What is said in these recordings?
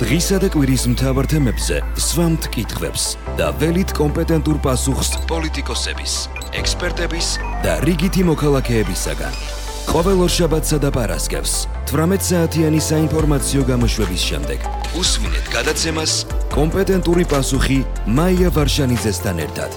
დღისა და კვირის მთავარ თემებზე სვამთ კითხვებს და ველით კომპეტენტურ პასუხს პოლიტიკოსების, ექსპერტების და რიგითი მოქალაქეებისაგან. ყოველ ორშაბათსა და პარასკევს 18 საათიანი საინფორმაციო გამოშვების შემდეგ უსმინეთ გადაცემას კომპეტენტური პასუხი მაია ვარშანიძესთან ერთად.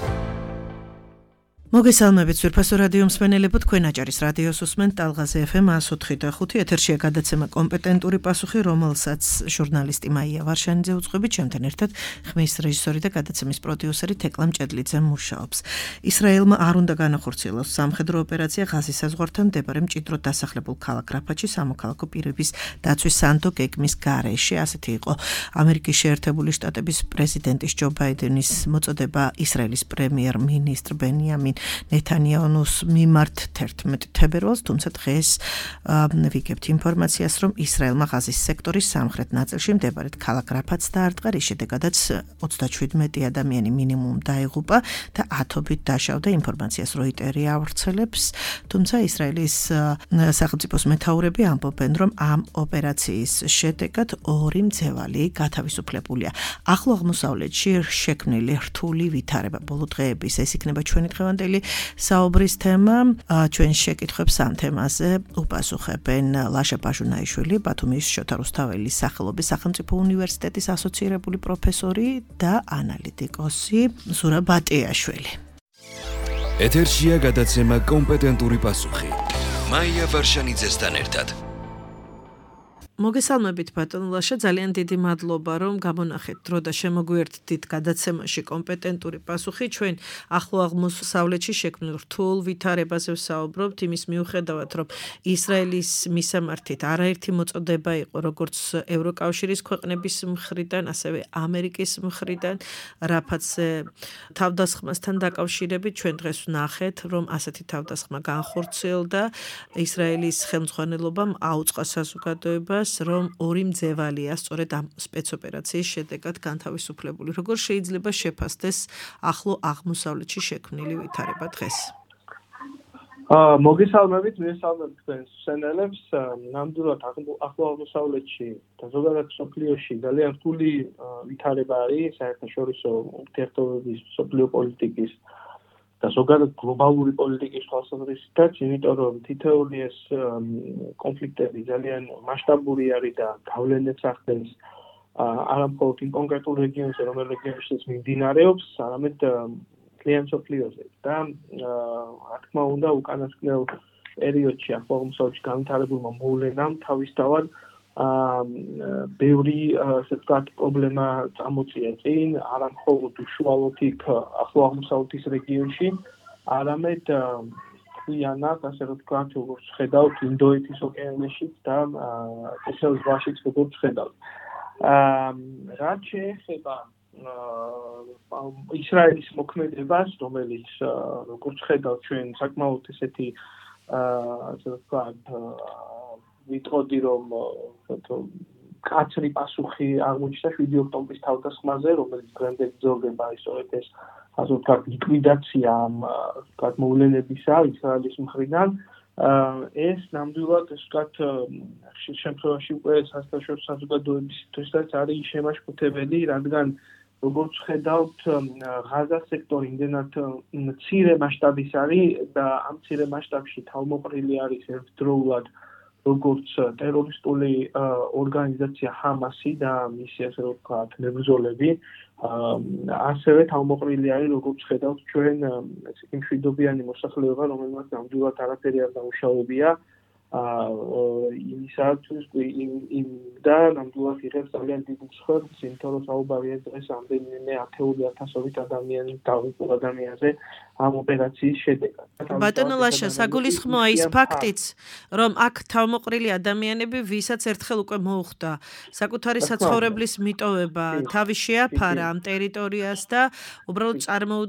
მოგესალმებით ძვირფასო რადიო მსმენელებო, თქვენ აჭარის რადიოს უსმენთ ტალღაზე FM 104.5 ეთერშია გადაცემა კომპეტენტური პასუხი, რომელსაც ჟურნალისტი მაია ვარშანიძე უძღვებით, ჩემთან ერთად ხმის რეჟისორი და გადაცემის პროდიუსერი თეკლა მჭედლიძე მუშაობს. ისრაელმა არ უნდა განახორციელოს სამხედრო ოპერაცია ღაზის საზღვართან მდებარე მჭიდროდ დასახლებულ ქალაქ რაფათში სამოქალაქო პირების დაცვის სანდო გეგმის გარეშე. ასეთი იყო ამერიკის შეერთებული შტატების პრეზიდენტის ჯო ბაიდენის მოწოდება ისრაელის პრემიერ-მინისტრ ბენიამინ ნეთანიაჰუს მიმართ 11 თებერვალს, თუმცა დღეს ვიგებთ ინფორმაციას, რომ ისრაელმა ღაზის სექტორის სამხრეთ ნაწილში მდებარე ქალაქ რაფათს დაარტყა, რის შედეგადაც 37 ადამიანი მინიმუმ დაიღუპა და ათობით დაშავდა. ინფორმაციას როიტერი ავრცელებს, თუმცა ისრაელის სახელმწიფოს მეთაურები ამბობენ, რომ ამ ოპერაციის შედეგად ორი მძევალი გათავისუფლებულია. ახლო აღმოსავლეთში შექმნილი რთული ვითარება ბოლო დღეების, ეს იქნება ჩვენი დღევანდელი საუბრის თემა. ჩვენ შეკითხვებს ამ თემაზე უპასუხებენ ლაშა ბაჟუნაიშვილი, ბათუმის შოთა რუსთაველის სახელობის სახელმწიფო უნივერსიტეტის ასოცირებული პროფესორი და ანალიტიკოსი ზურაბ ბატიაშვილი. ეთერშია გადაცემა კომპეტენტური პასუხი მაია ვარშანიძესთან ერთად. მოგესალმებით ბატონ ლაშა, ძალიან დიდი მადლობა, რომ გამონახეთ დრო და შემოგვიერთდით გადაცემაში კომპეტენტური პასუხი. ჩვენ ახლო აღმოსავლეთში შექმნილ რთულ ვითარებაზე ვსაუბრობთ, იმის მიუხედავად, რომ ისრაელის მისამართით არაერთი მოწოდება იყო, როგორც ევროკავშირის ქვეყნების მხრიდან, ასევე ამერიკის მხრიდან რაფათზე თავდასხმასთან დაკავშირებით. ჩვენ დღეს ვნახეთ, რომ ასეთი თავდასხმა განხორციელდა. ისრაელის ხელმძღვანელობამ აუწყა საზოგადოებას, რომ ორი მძევალია სწორედ ამ სპეცოპერაციის შედეგად განთავისუფლებული. როგორ შეიძლება შეფასდეს ახლო აღმოსავლეთში შექმნილი ვითარება დღეს? მოგესალმებით, მოგესალმებით თქვენს მსმენელებს. ნამდვილად ახლო აღმოსავლეთში და ზოგადად მსოფლიოში ძალიან რთული ვითარება არის საერთაშორისო ურთიერთობების, მსოფლიო პოლიტიკის და ზოგადად გლობალური პოლიტიკის თვალსაზრისითაც, იმიტომ რომ თითოეული ეს კონფლიქტები ძალიან მასშტაბური არის და გავლენებს ახდენს არა მხოლოდ იმ კონკრეტულ რეგიონზე, რომელ რეგიონშიც მიმდინარეობს, არამედ მთლიან მსოფლიოზე. და რა თქმა უნდა, უკანასკნელ პერიოდში ახლო აღმოსავლეთში განვითარებულმა მოვლენამ თავისთავად ბევრი ასე ვთქვათ პრობლემა წამოწია წინ, არა მხოლოდ უშუალოდ იქ ახლო აღმოსავლეთის რეგიონში, არამედ მთლიანად, ასე ვთქვათ, როგორც ხედავთ ინდოეთის ოკეანეში და წითელ ზღვაშიც როგორც ხედავთ. რაც შეეხება ისრაელის მოქმედებას, რომელიც როგორც ხედავთ ჩვენ საკმაოდ ესეთი ასე ვთქვათ ვიტყოდი, რომ კაცრი პასუხი აღმოჩნდა 7 ოქტომბრის თავდასხმაზე, რომელიც დღემდე გრძელდება, სწორედ ეს ასე ვთქვათ ლიკვიდაცია ამ ვთქვათ მოვლენებისა ისრაელის მხრიდან. ეს ნამდვილად ასე ვთქვათ შემთხვევაში უკვე საერთაშორისო საზოგადოებისთვისაც არის შემაშფოთებელი, რადგან როგორც ხედავთ, ღაზას სექტორი იმდენად მცირე მასშტაბის არის და ამ მცირე მასშტაბში თავმოყრილი არის ერთდროულად როგორც ტერორისტული ორგანიზაცია ჰამასი და მისი ასე ვთქვათ მებრძოლები, ასევე თავმოყრილი არის როგორც ხედავთ ჩვენ ესეთი მშვიდობიანი მოსახლეობა, რომელმაც ნამდვილად არაფერი არ დაუშავებია იმისათვის და ნამდვილად იღებს ძალიან დიდ მსხვერპლს, იმიტომ რომ საუბარია დღეს ამდენიმე ათეული ათასობით ადამიანზე ამ ოპერაციის შედეგად. ბატონო ლაშა, საგულისხმოა ის ფაქტიც, რომ აქ თავმოყრილი ადამიანები, ვისაც ერთხელ უკვე მოუხდა საკუთარი საცხოვრებლის მიტოვება, თავი შეაფარა ამ ტერიტორიას და უბრალოდ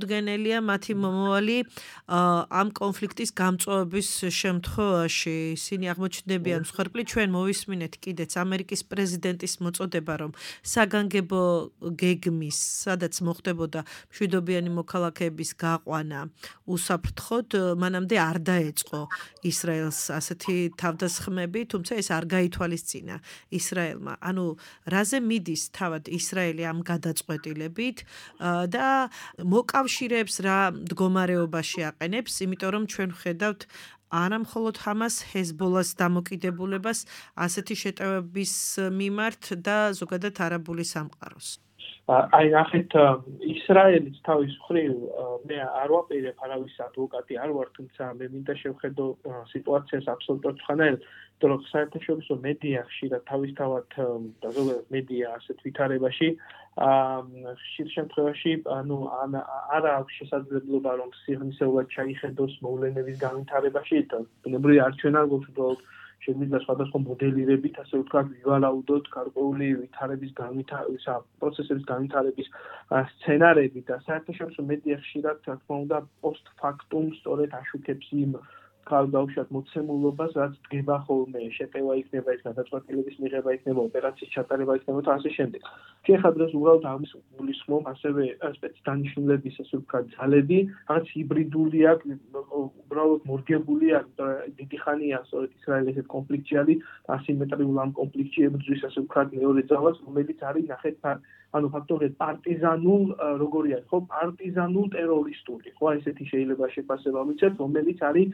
წარმოუდგენელია მათი მომავალი ამ კონფლიქტის გამწვავების შემთხვევაში. ისინი აღმოჩნდებიან მსხვერპლი, ჩვენ მოვისმინეთ კიდეც ამერიკის პრეზიდენტის მოწოდება, რომ საგანგებო გეგმის, სადაც მოხდებოდა მშვიდობიანი მოქალაქეების გაყვანა უსაფრთხოდ, მანამდე არ დაეწყო ისრაელს ასეთი თავდასხმები, თუმცა ეს არ გაითვალისწინა ისრაელმა. ანუ რაზე მიდის თავად ისრაელი ამ გადაწყვეტილებით და მოკავშირეებს რა მდგომარეობაში აყენებს, იმიტომ რომ ჩვენ ვხედავთ არა მხოლოდ ჰამას, ჰეზბოლას დამოკიდებულებას ასეთი შეტევების მიმართ და ზოგადად არაბული სამყაროს. აი ნახეთ ისრაელის თავის მხრივ მე არ ვაპირებ არავის ადვოკატი არ ვარ, თუმცა მე მინდა შევხედო სიტუაციას აბსოლუტურად სხვანაირად, იმიტომ რომ საერთაშორისო მედია ხშირად თავისთავად და ზოგადად მედია ასეთ ვითარებაში ხშირ შემთხვევაში არა აქვს შესაძლებლობა რომ სიღრმისეულად ჩაიხედოს მოვლენების განვითარებაში და ბუნებრივი არ ჩვენ არ გვაქვს უბრალოდ შეგვიძლია სხვადასხვა მოდელირებით, ასე ვთქვათ, ვივარაუდოთ გარკვეული ვითარების პროცესების განვითარების სცენარები და საერთაშორისო მედია ხშირად, რა თქმა უნდა, პოსტფაქტუმ სწორედ აშუქებს იმ ქალბავშვად მოცემულობას, რაც დგება ხოლმე, შეტევა იქნება, ეს გადაწყვეტილების მიღება იქნება, ოპერაციის ჩატარება იქნება და ასე შემდეგ. ხეხა დღეს უბრალოდ ამის გულისხმობ ასევე სპეცდანიშნულების, ასე ვთქვათ, ძალები, რაც ჰიბრიდული აქვს, უბრალოდ მორგებული აქვს, დიდი ხანია სწორედ ისრაელი ესეთ კონფლიქტში არის, ასიმეტრიულ ამ კონფლიქტში ებრძვის, ასე ვთქვათ, მეორე ძალას, რომელიც არის ნახეთ ანუ ფაქტობრივად პარტიზანულ როგორი არის, ხო, პარტიზანულ ტერორისტული, ხო, ესეთი შეიძლება შეფასება მიცეთ, რომელიც არის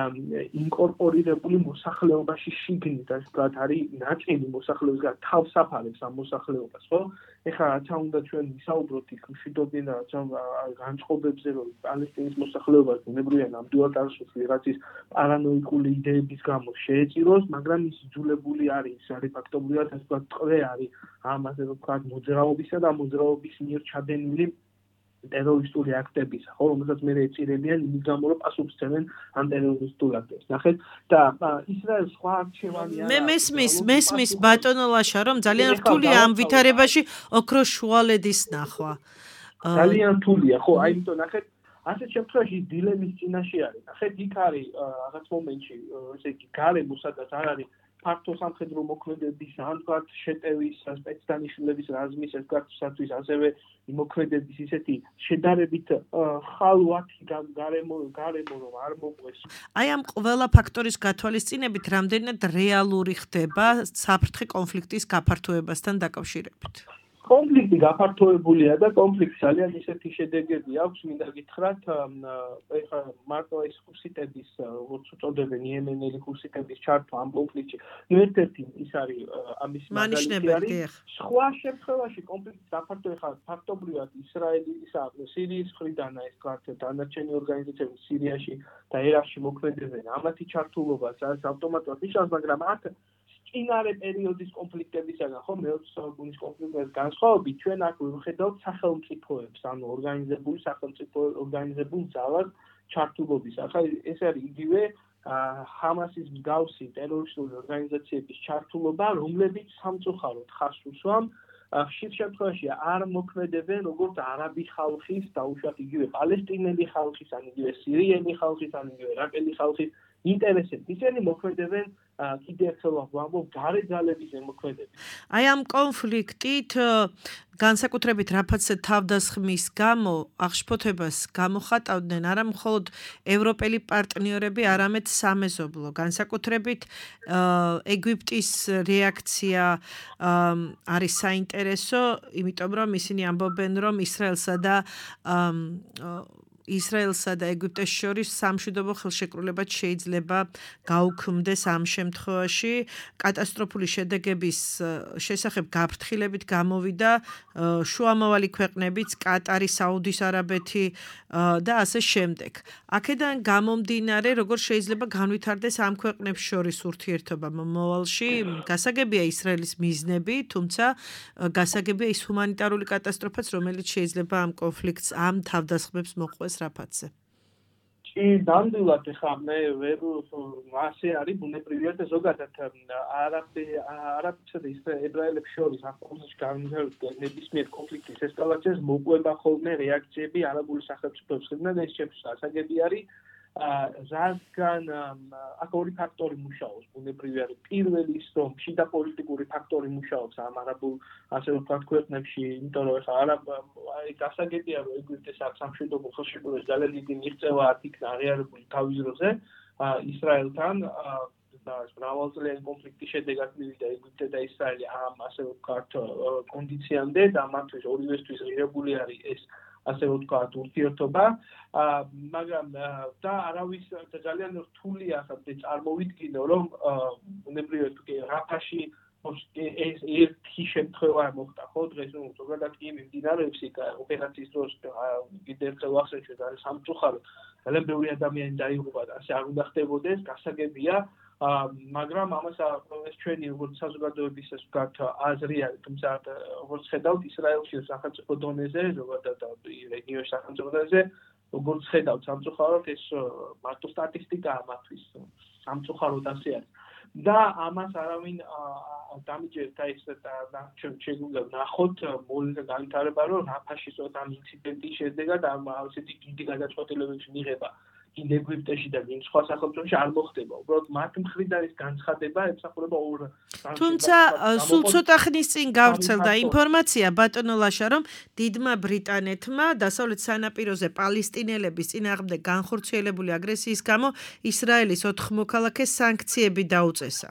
ინკორპორირებული მოსახლეობაში შიგნით, ასე ვთქვათ, არის ნაწილი მოსახლეობის თავს აფარებს ამ მოსახლეობას, ხო? ეხლა რაცა უნდა ჩვენ ვისაუბროთ იქ მშვიდობიან და რაცა განწყობებზე, რომ პალესტინის მოსახლეობას ბუნებრივია ნამდვილად არასოდეს ვიღაცის პარანოიკული იდეების გამო შეეწიროს, მაგრამ ის იძულებული არის ფაქტობრივად, ასე ვთქვათ, ტყვე არის ამ ასე ვთქვათ მოძრაობისა და მოძრაობის მიერ ჩადენილი ტერორისტული აქტების, ხო, რომელსაც მე ეწირებიან იმის გამო, რომ პასუხს ცემენ ამ ტერორისტულ აქტებს. ნახეთ და ისრაელს სხვა არჩევანი არა. მე მესმის ბატონო ლაშა, რომ ძალიან რთულია ამ ვითარებაში ოქროს შუალედის ნახვა. ძალიან რთულია, ხო, აი იმიტომ ნახეთ ასეთ შემთხვევაში დილემის წინაშე არის. ნახეთ იქ არის რაღაც მომენტში, ესე იგი, გარემო სადაც არ არის ფართო სამხედრო მოქმედების, ან ვთქვათ, შეტევის, სპეცდანიშნულების რაზმის, ასე ვთქვათ, ასევე მოქმედების ისეთი შედარებით ხალვათი გარემო რომ არ მოყვეს. აი ამ ყველა ფაქტორის გათვალისწინებით რამდენად რეალური ხდება საფრთხე კონფლიქტის გაფართოებასთან დაკავშირებით? კონფლიქტი გაფართოებულია და კონფლიქტს ძალიან ისეთი შედეგები აქვს, მინდა გითხრათ, ეხლა მარტო ეს ჰუსიტების, როგორც უწოდებენ, იემენელი ჰუსიტების ჩართვა ამ კონფლიქტში. ერთ-ერთი ის არის ამის მანიშნებელი. სხვა შემთხვევაში კონფლიქტის გაფართოება ხარ ფაქტობრივად ისრაელის, სირიის მხრიდან, ეს ვთქვათ, დანარჩენი ორგანიზაციები სირიაში და ერაყში მოქმედებენ. ამათი ჩართულობაც არის ავტომატურად ნიშნავს, მაგრამ აქ წინარე პერიოდის კონფლიქტებისაგან, ხო, მე-20 საუკუნის კონფლიქტების განსხვავებით, ჩვენ აქ ვხედავთ სახელმწიფოებს, ანუ ორგანიზებულ ძალას ჩართულობის. ახლა ეს არის იგივე ჰამასის მსგავსი ტერორისტული ორგანიზაციების ჩართულობა, რომლებიც სამწუხაროდ ხაზს უსვამ ხშირ შემთხვევაში არ მოქმედებენ როგორც არაბი ხალხის, დაუშვათ იგივე პალესტინელი ხალხის, ან იგივე სირიელი ხალხის, ან იგივე ერაყელი ხალხის ინტერესები. ისინი მოქმედებენ კიდევ ერთხელ ვამბობ, გარე ძალების ზემოქმედებით. აი ამ კონფლიქტით განსაკუთრებით რაფაცე თავდასხმის გამო აღშფოთებას გამოხატავდნენ არა მხოლოდ ევროპელი პარტნიორები, არამედ სამეზობლო. განსაკუთრებით ეგვიპტის რეაქცია არის საინტერესო, იმიტომ რომ ისინი ამბობენ, რომ ისრაელსა და ეგვიპტეს შორის სამშვიდობო ხელშეკრულებაც შეიძლება გაუქმდეს ამ შემთხვევაში. კატასტროფული შედეგების შესახებ გაფრთხილებით გამოვიდა შუამავალი ქვეყნებიც, კატარი, საუდის არაბეთი და ასე შემდეგ. აქედან გამომდინარე, როგორ შეიძლება განვითარდეს ამ ქვეყნებს შორის ურთიერთობა მომავალში, გასაგებია ისრაელის მიზნები, თუმცა გასაგებია ის ჰუმანიტარული კატასტროფაც, რომელიც შეიძლება ამ კონფლიქტს, ამ თავდასხმებს მოყვეს რაფაცზე. ნამდვილად ეხლა მე ვერ ასე არის ბუნებრივია და ზოგადად არაბებსა და ებრაელებს შორის ახლოს განვითარების ნებისმიერ კონფლიქტის ესკალაციას მოყვება ხოლმე რეაქციები არაბული სახელმწიფოებისგან და ეს ჩემთვის გასაგები არის რადგან აქ ორი ფაქტორი მუშაობს ბუნებრივი არის პირველი ის რომ შიდა პოლიტიკური ფაქტორი მუშაობს ამ არაბულ ასე ვთქვათ ქვეყნებში იმიტომ რომ ეხლა აი გასაგებია რომ ეგვიპტეს აქ სამშვიდობო ხელშეკრულების ძალიან დიდი მიღწევა იქნა აღიარებული თავის დროზე ისრაელთან და მრავალწლიანი კონფლიქტის შედეგად მივიდა ეგვიპტე და ისრაელი ამ ასე ვთქვათ კონდიციამდე და მათთვის ორივესთვის ღირებული არის ეს ასე ვთქვათ ურთიერთობა მაგრამ და არავის ძალიან რთულია ახლა წარმოვიდგინო რომ ბუნებრივად რაფაში ეს ერთი შემთხვევა მოხდა ხო დღეს ნუ ზოგადად კი მიმდინარეობს იქ ოპერაციის დროს კიდევ ერთხელ ვახსენე ჩვენ არის სამწუხაროდ ძალიან ბევრი ადამიანი დაიღუპა და ასე არ უნდა ხდებოდეს გასაგებია მაგრამ ამას ეს ჩვენი როგორც საზოგადოების ეს ვთქვათ აზრი არის თუმცა როგორც ხედავთ ისრაელში სახელმწიფო დონეზე ზოგადად რეგიონის სახელმწიფო დონეზე როგორც ხედავთ სამწუხაროდ ეს მარტო სტატისტიკაა მათთვის სამწუხაროდ ასე არის და ამას არავინ დამიჯერდა ეს და შეგვიძლია ნახოთ მოვლენათა განვითარება რომ რაფაში ამ ინციდენტის შედეგად ამ ასეთი დიდი გადაწყვეტილებების მიღება კიდე ეგვიპტეში და ვინ სხვა სახელმწიფოში არ მოხდება. უბრალოდ მათ მხრიდან ის განცხადება ემსახურება ორ თუმცა სულ ცოტა ხნის წინ გავრცელდა ინფორმაცია ბატონო ლაშა რომ დიდმა ბრიტანეთმა დასავლეთ სანაპიროზე პალესტინელების წინააღმდეგ განხორციელებული აგრესიის გამო ისრაელის 4 მოქალაქეს სანქციები დაუწესა.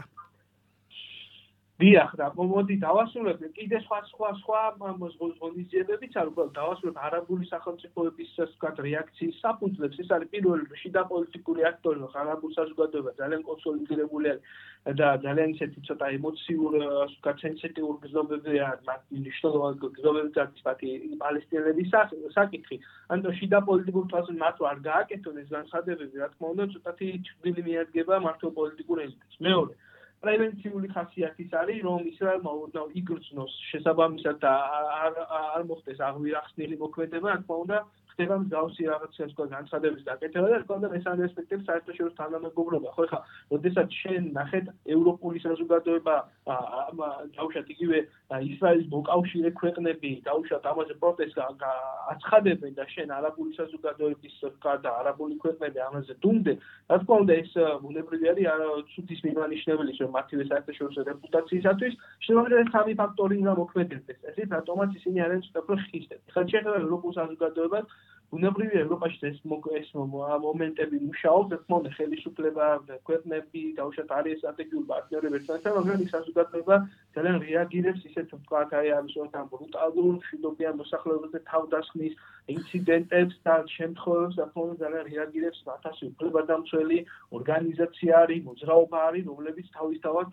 დიახ და მოდი დავასრულებ კიდე სხვა ღონისძიებებიც არ უბრალოდ დავასრულებ არაბული სახელმწიფოების ვთქვათ რეაქციის საფუძვლებს ეს არის პირველი შიდა პოლიტიკური აქტორი რომ არაბულ საზოგადოება ძალიან კონსოლიდირებული არის და ძალიან ისეთი ცოტა ემოციურ ვთქვათ სენსიტიურ გზნობებია მათ მნიშვნელოვანი გზნობებიც არის პატი პალესტინელების საკითხი ანუ შიდა პოლიტიკურ თვალსაზრისით მათ არ გააკეთონ ეს განცხადებები რა თქმა უნდა ცოტათი ჩრდილი მიადგება მართო პოლიტიკურ ელიტს მეორე პრევენციული ხასიათის არის რომ ისრაელმა უნდა იგრძნოს შესაბამისად და არ მოხდეს აღვირახსნილი მოქმედება რა თქმა უნდა ხდება მსგავსი რაღაცა სხვა განცხადების დაკეთება და თქო და მესამე ასპექტი საერთაშორისო თანამეგობრობა ხო ხა როდესაც შენ ნახეთ ევროპული საზოგადოება დაუშვათ იგივე ისრაელის მოკავშირე ქვეყნები დაუშვათ ამაზე პროტესტს აცხადებენ და შენ არაბული საზოგადოების და არაბული ქვეყნები ამაზე დუმდნენ რა თქმა უნდა ეს ბუნებრივი არის ცუდის მიმანიშნებელი რომ მათივე საერთაშორისო რეპუტაციისათვის შემიძლია სამი ფაქტორი უნდა მოქმედებდეს ესეც რატომაც ისინი არიან უფრო ხისტები ხა შეხედა ევროპულ საზოგადოებას ბუნებრივია ევროპაში ეს მომენტები მუშაობს რა თქმა უნდა ხელისუფლება ქვეყნები დაუშვათ არის სტრატეგიული პარტნიორები ერთმანეთთან მაგრამ ის საზოგადოება ძალიან რეაგირებს ისეთ ვთქვათ აი ამის ამ ბრუტალურ მშვიდობიან მოსახლეობაზე თავდასხმის ინციდენტებს და შემთხვევებს რა თქმა უნდა ძალიან რეაგირებს ათასი უფლებადამცველი ორგანიზაცია არის მოძრაობა არის რომლებიც თავისთავად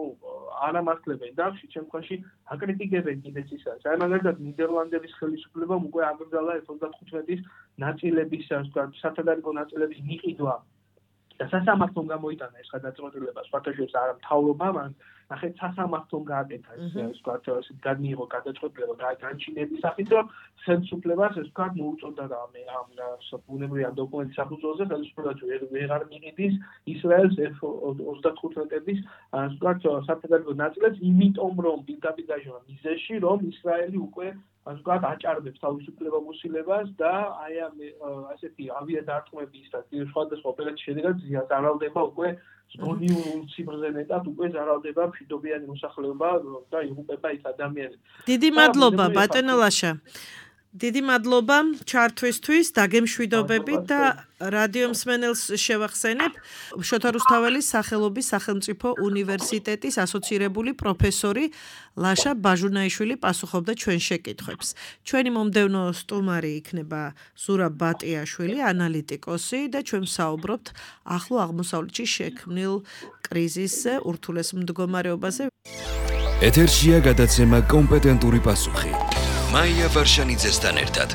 არ ამართლებენ და ხშირ შემთხვევაში აკრიტიკებენ კიდეც ის არის აი მაგალითად ნიდერლანდების ხელისუფლებამ უკვე აკრძალა 95-ის ნაწილების ვთქვათ სათადარიგო ნაწილების მიყიდვა და სასამართლომ გამოიტანა ეს გადაწყვეტილება სხვათა შორის არა მთავრობამ ნახეთ სასამართლომ გააკეთა ეს ვთქვათ გადმიღო გადაწყვეტილება განჩინების სახით რომ ხელისუფლებას ეს ვთქვათ მოუწოდა და ამ ბუნებრივი ამ დოკუმენტის საფუძველზე ხელისუფლებას ვეღარ მიყიდის ისრაელს F-35-ების ვთქვათ სათადარიგო ნაწილებს იმიტომ რომ პირდაპირ მიზეზში რომ ისრაელი უკვე ვთქვათ აჭარბებს თავისუფლებამოსილებას და აი ამ ასეთი ავიადარტყმების და სხვადასხვა ოპერაციის შედეგად ზარალდება უკვე ზგონიურ ციფრზე მეტად უკვე ზარალდება მშვიდობიანი მოსახლეობა და იღუპება ის ადამიანები. დიდი მადლობა ბატონო ლაშა. დიდი მადლობა ჩართვისთვის, დაგემშვიდობებით და რადიო მსმენელს შევახსენებ შოთა რუსთაველის სახელობის სახელმწიფო უნივერსიტეტის ასოცირებული პროფესორი ლაშა ბაჟუნაიშვილი პასუხობდა ჩვენ შეკითხვებს. ჩვენი მომდევნო სტუმარი იქნება ზურაბ ბატიაშვილი, ანალიტიკოსი და ჩვენ ვსაუბრობთ ახლო აღმოსავლეთში შექმნილ კრიზისზე, ურთულეს მდგომარეობაზე. ეთერშია გადაცემა კომპეტენტური პასუხი. მაია ვარშანიძესთან ერთად.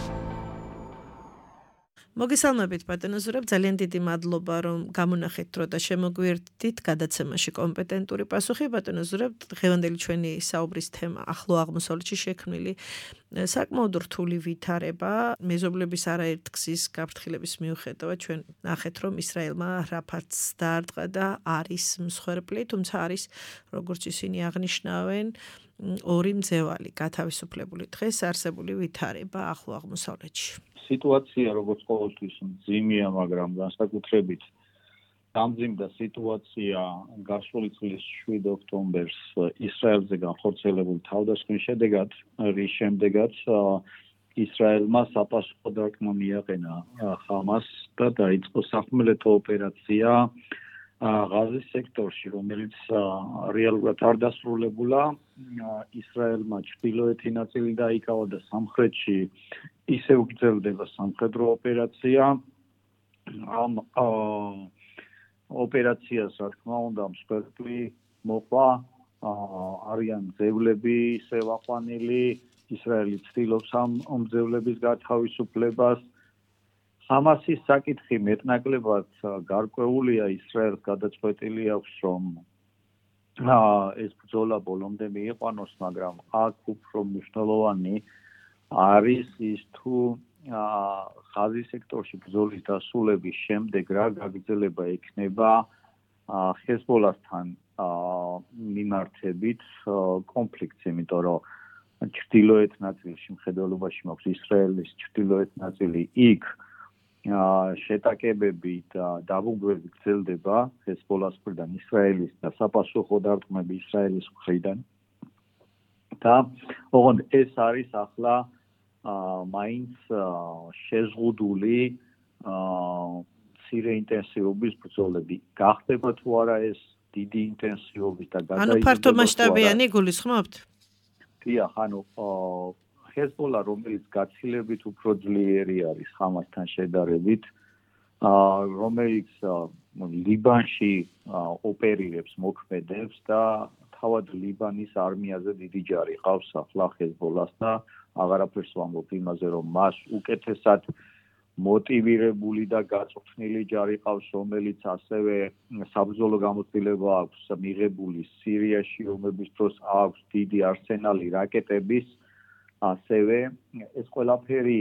მოგესალმებით ბატონო ზურაბ, ძალიან დიდი მადლობა რომ გამონახეთ დრო და შემოგვიერთდით გადაცემაში კომპეტენტური პასუხი. ბატონო ზურაბ, დღევანდელი ჩვენი საუბრის თემა ახლო აღმოსავლეთში შექმნილი საკმაოდ რთული ვითარება, მეზობლების არაერთგზის გაფრთხილების მიუხედავად ჩვენ ნახეთ რომ ისრაელმა რაფაც დაარტყა და არის მსხვერპლი, თუმცა არის როგორც ისინი აღნიშნავენ ორი მძევალი გათავისუფლებული დღეს არსებული ვითარება ახლო აღმოსავლეთში. სიტუაცია როგორც ყოველთვის მძიმეა, მაგრამ განსაკუთრებით დამძიმდა სიტუაცია გასული წლის 7 ოქტომბერს ისრაელზე განხორციელებული თავდასხმის შედეგად, რის შემდეგაც ისრაელმა საპასუხო დარტყმა მიაყენა ხამას და დაიწყო სახმელეთო ოპერაცია ღაზის სექტორში, რომელიც რეალურად არ დასრულებულა. ისრაელმა ჩრდილოეთი ნაწილი დაიკავა და სამხრეთში ისევ გრძელდება სამხედრო ოპერაცია. ამ ოპერაციას, რა თქმა უნდა, მსხვერპლი მოყვა, არიან მძევლები ისევ აყვანილი, ისრაელი ცდილობს ამ მძევლების გათავისუფლებას. ხამასის საკითხი მეტნაკლებად გარკვეულია, ისრაელს გადაწყვეტილი აქვს, რომ ეს ბრძოლა ბოლომდე მიიყვანოს, მაგრამ აქ უფრო მნიშვნელოვანი არის ის თუ ღაზის სექტორში ბრძოლის დასრულების შემდეგ რა გაგრძელება ექნება ჰეზბოლასთან მიმართებით კონფლიქტს, იმიტომ რომ ჩრდილოეთ ნაწილში მხედველობაში მაქვს ისრაელის ჩრდილოეთ ნაწილი, იქ შეტაკებები და დაბომბვები გრძელდება ჰეზბოლას მხრიდან, ისრაელის და საპასუხო დარტყმები ისრაელის მხრიდან. და ოღონდ ეს არის ახლა მაინც შეზღუდული მცირე ინტენსივობის ბრძოლები. გახდება თუ არა ეს დიდი ინტენსივობის და ანუ ფართო მასშტაბიანი გულისხმობთ? დიახ, ანუ ჰეზბოლა, რომელიც გაცილებით უფრო ძლიერი არის ხამასთან შედარებით, რომელიც ლიბანში ოპერირებს, მოქმედებს და თავად ლიბანის არმიაზე დიდი ჯარი ყავს ახლა ჰეზბოლას და აღარაფერს ვამბობ იმაზე, რომ მას უკეთესად მოტივირებული და გაწვრთნილი ჯარი ყავს, რომელიც ასევე საბრძოლო გამოცდილება აქვს მიღებული სირიაში, ომების დროს აქვს დიდი არსენალი რაკეტების, ასევე ეს ყველაფერი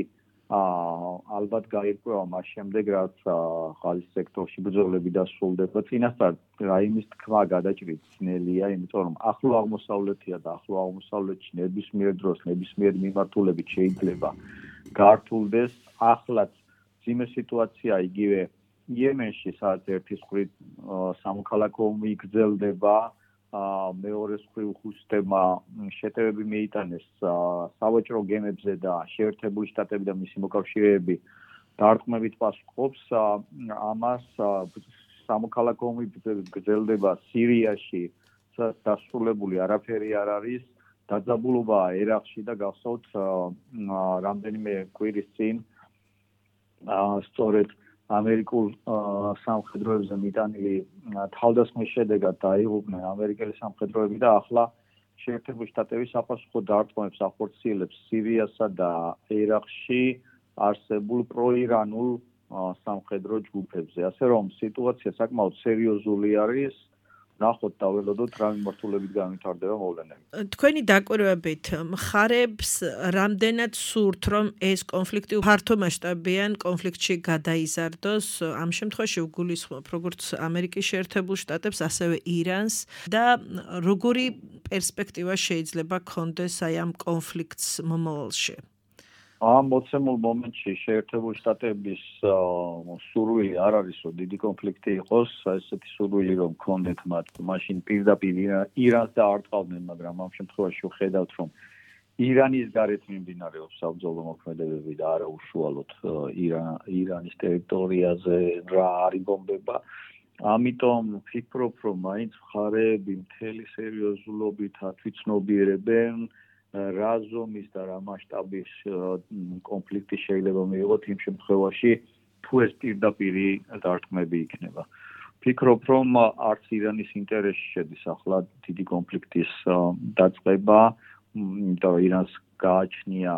ალბათ გაირკვევა მას შემდეგ, რაც ღაზის სექტორში ბრძოლები დასრულდება. წინასწარ რაიმის თქმა გადაჭრით ძნელია, იმიტომ რომ ახლო აღმოსავლეთია და ახლო აღმოსავლეთში ნებისმიერ დროს, ნებისმიერ მიმართულებით შეიძლება გართულდეს. ახლაც ძიმე სიტუაცია იგივე იემენში, სადაც ერთის მხრივ სამოქალაქო ომი გრძელდება, მეორეს მხრივ ჰუსიტებმა შეტევები მიიტანეს სავაჭრო გემებზე და შეერთებული შტატები და მისი მოკავშირეები დარტყმებით პასუხობს. ამას სამოქალაქო ომი გრძელდება სირიაში, სადაც დასრულებული არაფერი არ არის. დაძაბულობაა ერაყში და გახსოვთ რამდენიმე კვირის წინ სწორედ ამერიკულ სამხედროებზე მიტანილი თავდასხმის შედეგად დაიღუპნენ ამერიკელი სამხედროები და ახლა შეერთებული შტატები საპასუხო დარტყმებს ახორციელებს სირიასა და ერაყში არსებულ პროირანულ სამხედრო ჯგუფებზე. ასე რომ სიტუაცია საკმაოდ სერიოზული არის. ნახოთ და ველოდოთ რა მიმართულებით განვითარდება მოვლენები. თქვენი დაკვირვებით მხარებს რამდენად სურთ, რომ ეს კონფლიქტი ფართო მასშტაბიან კონფლიქტში გადაიზარდოს? ამ შემთხვევაში ვგულისხმობ როგორც ამერიკის შეერთებულ შტატებს, ასევე ირანს და როგორი პერსპექტივა შეიძლება ქონდეს აი ამ კონფლიქტს მომავალში? ამ მოცემულ მომენტში შეერთებული შტატების სურვილი არ არის, რომ დიდი კონფლიქტი იყოს, ესეთი სურვილი რომ ქონდეთ მათ, მაშინ პირდაპირ ირანს და არ ტყავდნენ, მაგრამ ამ შემთხვევაში ვხედავთ, რომ ირანის გარეთ მიმდინარეობს საბრძოლო მოქმედებები და არა უშუალოდ ირანის ტერიტორიაზე რა არის ბომბება. ამიტომ ვფიქრობ, რომ მაინც მხარეები მთელი სერიოზულობით ათვიცნობიერებენ რა ზომის და რა მასშტაბის კონფლიქტი შეიძლება მიიღოთ იმ შემთხვევაში, თუ ეს პირდაპირ დარტყმები იქნება. ვფიქრობ, რომ არც ირანის ინტერესში შედის ახლა დიდი კონფლიქტის დაწყება, იმიტომ რომ ირანს გააჩნია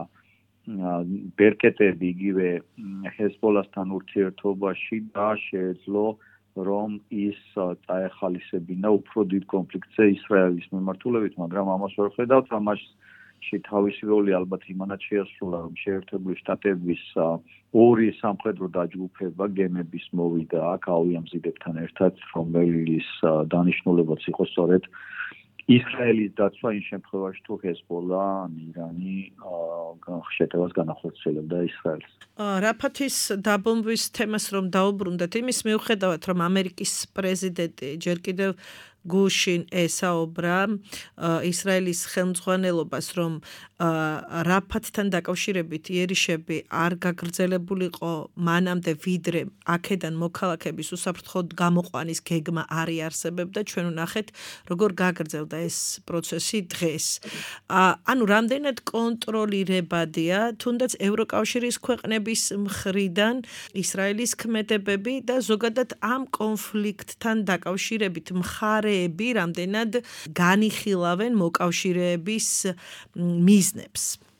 ბერკეტები იგივე ჰეზბოლასთან ურთიერთობაში და შეეძლო, რომ ის წაეხალისებინა უფრო დიდ კონფლიქტზე ისრაელის მიმართულებით, მაგრამ ამას ვერ ხედავთ, ამაში თავისი როლი ალბათ იმანაც შეასრულა, რომ შეერთებული შტატების ორი სამხედრო დაჯგუფება გემების მოვიდა აქ აუიამზიდებთან ერთად, რომელიც დანიშნულებაც იყო სწორედ ისრაელის დაცვა იმ შემთხვევაში თუ ჰეზბოლა ან ირანი შეტევას განახორციელებდა ისრაელს. რაფათის დაბომბვის თემას რომ დაუბრუნდეთ, იმის მიუხედავად რომ ამერიკის პრეზიდენტი ჯერ კიდევ გუშინ ესაუბრა ისრაელის ხელმძღვანელობას, რომ რაფათთან დაკავშირებით იერიშები არ გაგრძელებულიყო მანამდე, ვიდრე აქედან მოქალაქების უსაფრთხოდ გამოყვანის გეგმა არ იარსებებდა, ჩვენ ვნახეთ, როგორ გაგრძელდა ეს პროცესი დღეს. ანუ რამდენად კონტროლირებადია, თუნდაც ევროკავშირის ქვეყნების მხრიდან ისრაელის ქმედებები და ზოგადად ამ კონფლიქტთან დაკავშირებით მხარეები რამდენად განიხილავენ მოკავშირეების მიზნებს.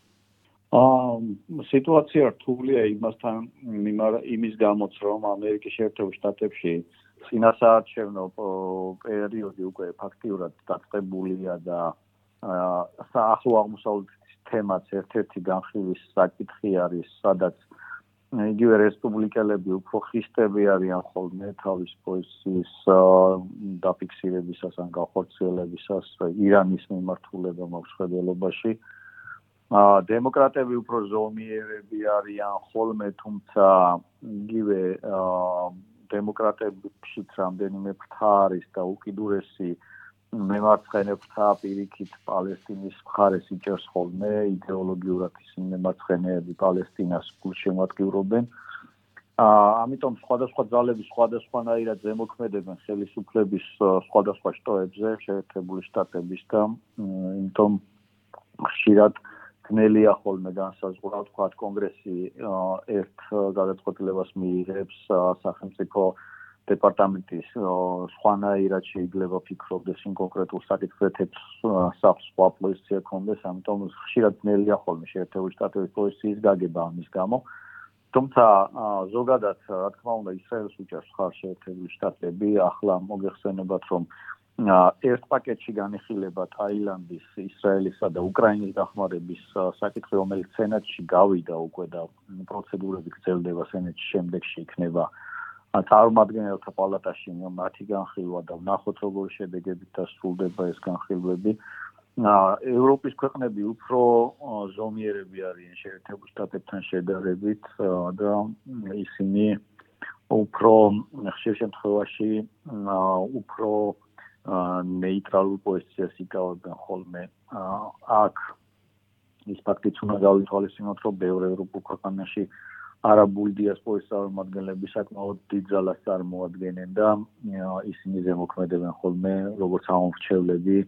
სიტუაცია რთულია იმის გამოც, რომ ამერიკის შეერთებულ შტატებში წინასაარჩევნო პერიოდი უკვე ფაქტიურად დაწყებულია და ახლო აღმოსავლეთის თემაც ერთ-ერთი განხილვის საკითხი არის, სადაც იგივე რესპუბლიკელები უფრო ხისტები არიან ხოლმე თავის პოზიციის დაფიქსირებისას ან განხორციელებისას ირანის მიმართულება მოხსნელობაში. დემოკრატები უფრო ზომიერები არიან ხოლმე, თუმცა იგივე დემოკრატებშიც რამდენიმე ფრთა არის და უკიდურესი მემარცხენე ფრთა პირიქით პალესტინის მხარეს იჭერს ხოლმე, იდეოლოგიურად ისინი მემარცხენეები პალესტინას გულშემატკივრობენ. ამიტომ სხვადასხვა ძალები სხვადასხვანაირად ზემოქმედებენ ხელისუფლების სხვადასხვა შტოებზე შეერთებული შტატების და იმიტომ ხშირად ძნელია ხოლმე განსაზღვრა, თქვათ, კონგრესი ერთ გადაწყვეტილებას მიიღებს სახელმწიფო დეპარტამენტის სხვანაირად შეიძლება ფიქრობდეს იმ კონკრეტულ საკითხებზე სხვა პოზიცია ქონდეს, ამიტომ ხშირად ძნელია ხოლმე შეერთებული შტატების პოზიციის გაგება ამის გამო. თუმცა ზოგადად, რა თქმა უნდა, ისრაელს უჭერს ხარ შეერთებული შტატები, ახლა მოგეხსენებათ, რომ ერთ პაკეტში განიხილება ტაილანდის, ისრაელისა და უკრაინის დახმარების საკითხი, რომელიც სენატში გავიდა უკვე და პროცედურები გრძელდება სენატში, შემდეგში იქნება წარმომადგენელთა პალატაში მათი განხილვა და ვნახოთ როგორი შედეგებით დასრულდება ეს განხილვები. ევროპის ქვეყნები უფრო ზომიერები არიან შეერთებულ შტატებთან შედარებით და ისინი უფრო ხშირ შემთხვევაში უფრო ნეიტრალურ პოზიციას იკავებენ ხოლმე. აქ ის ფაქტიც უნდა გავითვალისწინოთ, რომ ბევრ ევროპულ ქვეყანაში არაბული დიასპორის წარმომადგენლები საკმაოდ დიდ ძალას წარმოადგენენ და ისინი ზემოქმედებენ ხოლმე როგორც ამომრჩევლები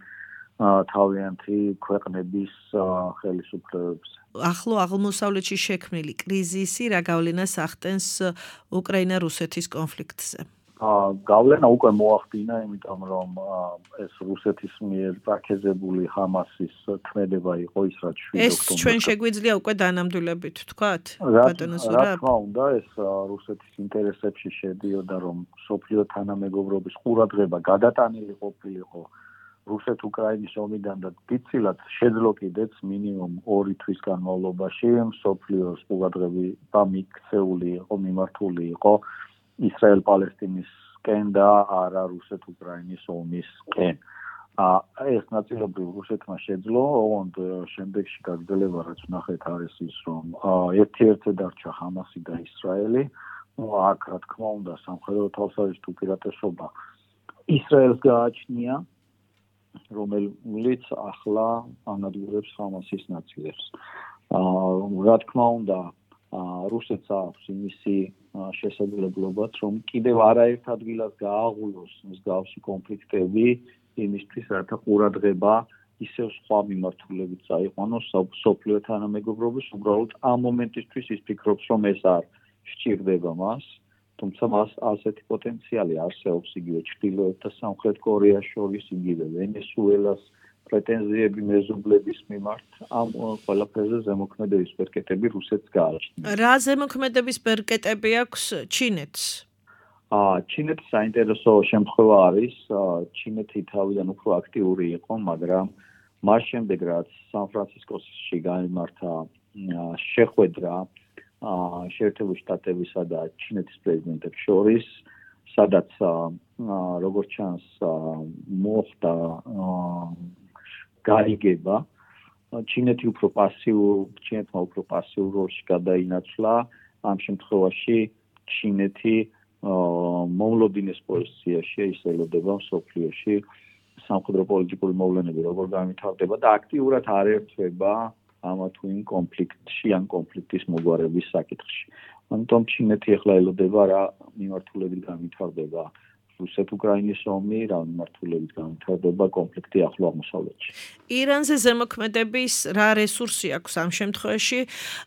თავიანთი ქვეყნების ხელისუფლებებზე. ახლო აღმოსავლეთში შექმნილი კრიზისი რა გავლენას ახდენს უკრაინა-რუსეთის კონფლიქტზე? გავლენა უკვე მოახდინა, იმიტომ რომ ეს რუსეთის მიერ პარკეზებული ჰამასის ქმედება იყო ის, რაც 7 ეს ჩვენ შეგვიძლია უკვე დანამდვილებით ვთქვათ, ბატონო რა თქმა უნდა, ეს რუსეთის ინტერესებში შედიოდა, რომ სოფლიო თანამეგობრობის ყურადღება გადატანილი ყოფილიყო რუსეთ-უკრაინის ომიდან და დიდწილად შეძლო კიდეც მინიმუმ 2 თვის განმავლობაში სოფლიოს ყურადღება მიქცეული იყო, მიმართული იყო ისრაელ-პალესტინისკენ და არა რუსეთ-უკრაინის ომისკენ. ეს ნაწილობრივ რუსეთმა შეძლო, ოღონდ შემდეგში გაგრძელება, რაც ვნახეთ, არის ის, რომ ერთ-ერთზე დარჩა ჰამასი და ისრაელი. აქ, რა თქმა უნდა, სამხედრო თავსაჯით უპირატესობა ისრაელს გააჩნია, რომელიც ახლა ანადგურებს ჰამასის ნაწილებს. რა თქმა უნდა, რუსეთს აქვს იმისი შესაძლებლობაც, რომ კიდევ არაერთ ადგილას გააღულოს მსგავსი კონფლიქტები, იმისთვის, რათა ყურადღება ისევ სხვა მიმართულებით წაიყვანოს სოფლიო თანამეგობრობის, უბრალოდ ამ მომენტისთვის ის ფიქრობს, რომ ეს არ სჭირდება მას, თუმცა მას ასეთი პოტენციალი არსებობს იგივე ჩრდილოეთ და სამხრეთ კორეას შორის, იგივე ვენესუელას პრეტენზიები მეზობლების მიმართ, ამ ყველაფერზე ზემოქმედების ბერკეტები რუსეთს გააჩნია. რა ზემოქმედების ბერკეტები აქვს ჩინეთს? ჩინეთის საინტერესო შემთხვევა არის, ჩინეთი თავიდან უფრო აქტიური იყო, მაგრამ მას შემდეგ, რაც სან-ფრანცისკოში გაიმართა შეხვედრა შეერთებული შტატებისა და ჩინეთის პრეზიდენტებს შორის, სადაც როგორც ჩანს მოხდა გარიგება ჩინეთი უფრო პასიურ როლში გადაინაცვლა ამ შემთხვევაში ჩინეთი მომლოდინეს პოზიციაში ის ელოდება მსოფლიოში სამხედრო პოლიტიკური მოვლენები როგორ განვითარდება და აქტიურად არ ერთვება ამა თუ იმ კონფლიქტში ან კონფლიქტის მოგვარების საკითხში. ამიტომ ჩინეთი ახლა ელოდება რა მიმართულებით განვითარდება რუსეთ-უკრაინის ომი, რა მიმართულებით განვითარდება კონფლიქტი ახლო აღმოსავლეთში. ირანზე ზემოქმედების რა რესურსი აქვს ამ შემთხვევაში?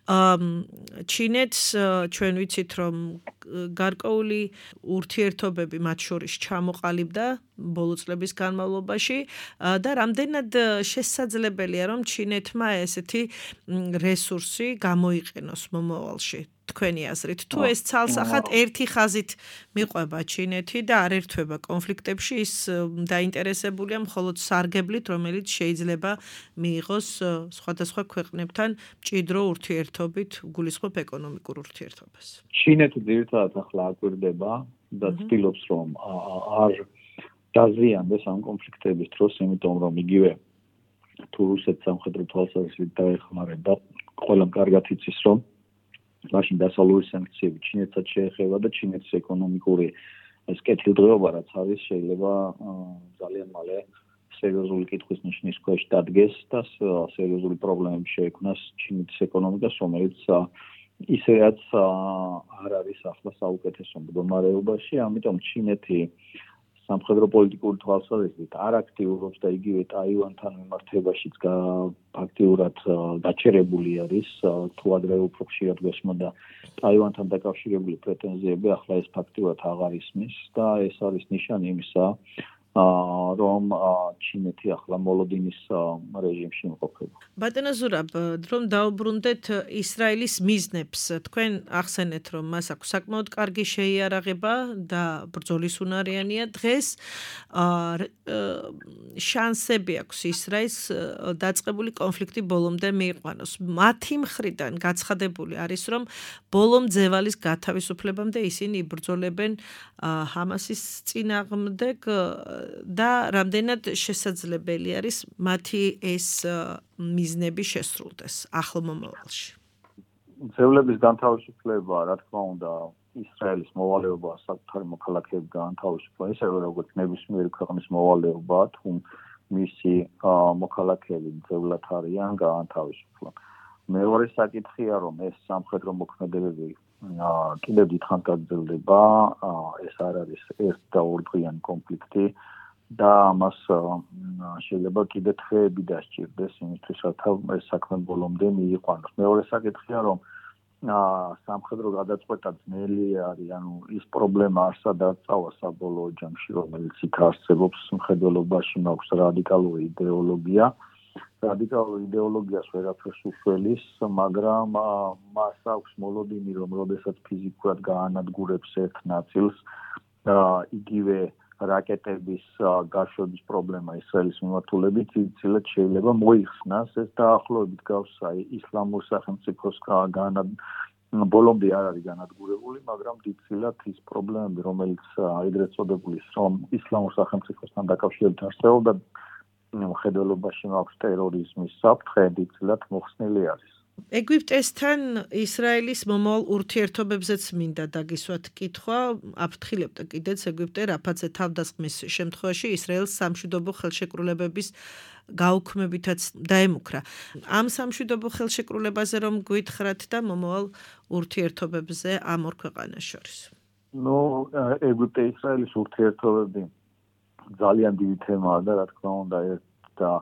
ჩინეთს ჩვენ ვიცით, რომ გარკვეული ურთიერთობები მათ შორის ჩამოყალიბდა ბოლო წლების განმავლობაში და რამდენად შესაძლებელია, რომ ჩინეთმა ესეთი რესურსი გამოიყენოს მომავალში? თქვენი აზრით, თუ ეს ცალსახად ერთი ხაზით მიყვება ჩინეთი და არ ერთვება კონფლიქტებში, ის დაინტერესებულია მხოლოდ სარგებლით, რომელიც შეიძლება მიიღოს სხვადასხვა ქვეყნებთან მჭიდრო ურთიერთობით, გულისხმობ ეკონომიკურ ურთიერთობას. ჩინეთი ძირითადად ახლა აკვირდება და ცდილობს, რომ არ დაზიანდეს ამ კონფლიქტების დროს, იმიტომ რომ იგივე თუ რუსეთს სამხედრო თვალსაზრისით დაეხმარება, ყველამ კარგად იცის, რომ მაშინ დასავლური სანქციები ჩინეთსაც შეეხება და ჩინეთის ეკონომიკური ეს კეთილდღეობა რაც არის შეიძლება ძალიან მალე სერიოზული კითხვის ნიშნის ქვეშ დადგეს და სერიოზული პრობლემები შეექმნას ჩინეთის ეკონომიკას, რომელიც ისედაც არ არის ახლა საუკეთესო მდგომარეობაში, ამიტომ ჩინეთი სამხედრო პოლიტიკური თვალსაზრისით არ აქტიურობს და იგივე ტაივანთან მიმართებაშიც აქტიურად გაჩერებული არის, თუ ადრე უფრო ხშირად გვესმოდა ტაივანთან დაკავშირებული პრეტენზიები, ახლა ეს ფაქტიურად აღარ ისმის და ეს არის ნიშანი იმისა, რომ ჩინეთი ახლა მოლოდინის რეჟიმში იმყოფება. ბატონო ზურაბ, რომ დაუბრუნდეთ ისრაელის მიზნებს, თქვენ ახსენეთ, რომ მას აქვს საკმაოდ კარგი შეიარაღება და ბრძოლის უნარიანია. დღეს შანსები აქვს ისრაელს დაწყებული კონფლიქტი ბოლომდე მიიყვანოს. მათი მხრიდან გაცხადებული არის, რომ ბოლომდე გათავისუფლებამდე ისინი იბრძოლებენ ჰამასის წინააღმდეგ და რამდენად შესაძლებელი არის მათი ეს მიზნები შესრულდეს ახლო მომავალში. ძევლების განთავისუფლება, რა თქმა უნდა, ისრაელის მოვალეობა საკუთარი მოქალაქეების განთავისუფლება, ისევე როგორც ნებისმიერი ქვეყნის მოვალეობა, თუ მისი მოქალაქეები ძევლად არიან განთავისუფლა. მეორე საკითხია, რომ ეს სამხედრო მოქმედებები კიდევ დიდხანს გაგრძელდება, ეს არ არის ერთ და ორდღიანი კონფლიქტი და ამას შეიძლება კიდევ დღეები დასჭირდეს იმისთვის, რათა ეს საქმე ბოლომდე მიიყვანოს. მეორე საკითხია, რომ სამხედრო გადაწყვეტა ძნელი არის, ანუ ის პრობლემა არ სადარწავა საბოლოო ჯამში, რომელიც იქ არსებობს მხედველობაში, მაქვს რადიკალური იდეოლოგია. რადიკალურ იდეოლოგიას ვერაფერს უშველის, მაგრამ მას აქვს მოლოდინი, რომ როდესაც ფიზიკურად გაანადგურებს ერთ ნაწილს, იგივე რაკეტების გაშვების პრობლემა ისრაელის მიმართულებით ცილად შეიძლება მოიხსნას, ეს დაახლოებით გავს ისლამურ სახელმწიფოს ბოლომდე არ არის განადგურებული, მაგრამ დიდწილად ის პრობლემები, რომელიც ეგრეთ წოდებული ისლამურ სახელმწიფოსთან დაკავშირებით არსებობდა, მხედველობაში მაქვს ტერორიზმის საფრთხე დიდწილად მოხსნილი არის. ეგვიპტესთან ისრაელის მომავალ ურთიერთობებზეც მინდა დაგისვათ კითხვა, აფრთხილებდა კიდეც ეგვიპტე რაფაძე თავდასხმის შემთხვევაში ისრაელს სამშვიდობო ხელშეკრულებების გაუქმებითაც დაემუქრა. ამ სამშვიდობო ხელშეკრულებაზე რომ გვითხრათ და მომავალ ურთიერთობებზე ამ ორ ქვეყანას შორის. ეგვიპტე-ისრაელის ურთიერთობები ძალიან დიდი თემაა და რა თქმა უნდა და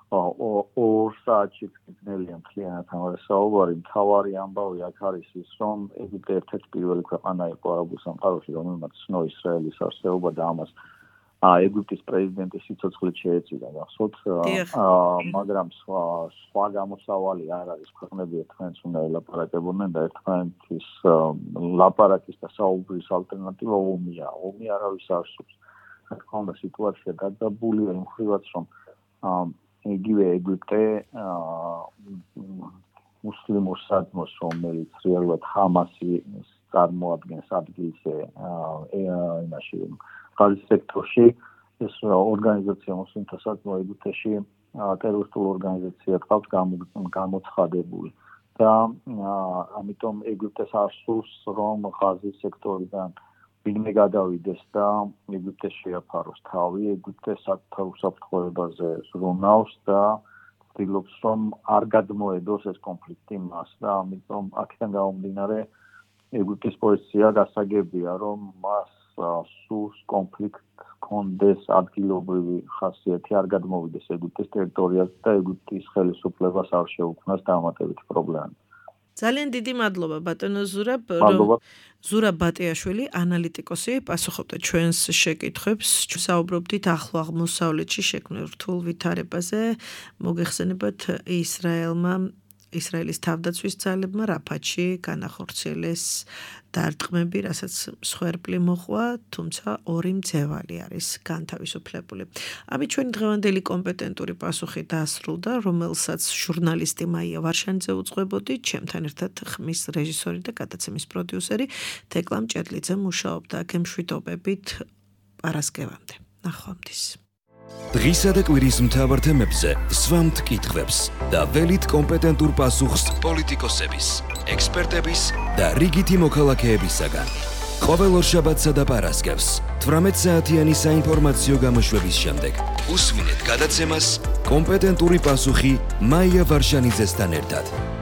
2 საათშიც ძნელია მთლიანად ამაზე საუბარი. მთავარი ამბავი აქ არის ის, რომ ეგვიპტე ერთ-ერთი პირველი ქვეყანა იყო არაბულ სამყაროში, რომელმაც ცნო ისრაელის არსებობა და ამას ეგვიპტის პრეზიდენტი სიცოცხლით შეეწირა, გახსოვთ, მაგრამ სხვა გამოსავალი არ არის, ქვეყნები ერთმანეთს უნდა ელაპარაკებოდნენ და ერთმანეთის ლაპარაკის და საუბრის ალტერნატივა ომია. ომი არავის არ სურს. რა თქმა უნდა, სიტუაცია გადაბულია იმ ხრივაც, რომ იგივე ეგვიპტე მუსლიმურ სადმოს, რომელიც რეალურად ჰამასი წარმოადგენს ადგილზე, ხაზის სექტორში ეს ორგანიზაცია მუსლიმთა საძმო ეგვიპტეში ტერორისტულ ორგანიზაციად ყავს გამოცხადებული და ამიტომ ეგვიპტეს არ სურს რომ ხაზის სექტორიდან ვინმე გადავიდეს და ეგვიპტეს შეაფაროს თავი, ეგვიპტეს უსაფრთხოებაზე ზრუნავს და ცდილობს რომ არ გადმოედოს ეს კონფლიქტი მას და ამიტომ აქედან გამომდინარე ეგვიპტის პოზიცია გასაგებია რომ მას სურს კონფლიქტ კონდეს ადგილობრივი ხასიათი არ გადმოვიდეს ეგვიპტის ტერიტორიაზე და ეგვიპტის ხელისუფლებას არ შეუქმნას დამატებითი პრობლემები. ძალიან დიდი მადლობა ბატონო ზურაბ. ზურაბ ბატიაშვილი, ანალიტიკოსი, პასუხობდა ჩვენს შეკითხვებს. საუბრობდით ახლო აღმოსავლეთში შექმნილ რთულ ვითარებაზე. მოგეხსენებათ ისრაელის თავდაცვის ძალებმა რაფათში განახორციელეს დარტყმები, რასაც მსხვერპლი მოყვა, თუმცა ორი მძევალი არის განთავისუფლებული. ამით ჩვენი დღევანდელი კომპეტენტური პასუხი დასრულდა, რომელსაც ჟურნალისტი მაია ვარშანიძე უძღვებოდით, ჩემთან ერთად ხმის რეჟისორი და გადაცემის პროდიუსერი თეკლა მჭედლიძე მუშაობდა აქ მშვიდობებით პარასკევამდე. ნახვამდის. დღისა და კვირის მთავარ თემებზე სვამთ კითხვებს და ველით კომპეტენტურ პასუხს პოლიტიკოსების, ექსპერტების და რიგითი მოქალაქეებისაგან. ყოველ ორშაბათსა და პარასკევს 18 საათიანი საინფორმაციო გამოშვების შემდეგ უსმინეთ გადაცემას კომპეტენტური პასუხი მაია ვარშანიძესთან ერთად.